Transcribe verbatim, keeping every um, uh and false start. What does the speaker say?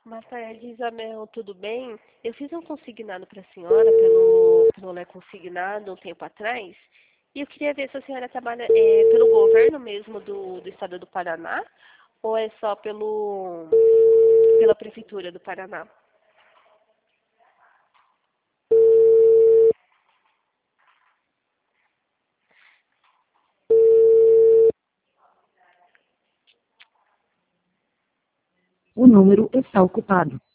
Boa tarde, Isabel, tudo bem? Eu fiz um consignado para a senhora pelo, pelo Lé Consignado um tempo atrás e eu queria ver se a senhora trabalha é, pelo governo mesmo do, do estado do Paraná ou é só pelo, pela prefeitura do Paraná. O número está ocupado.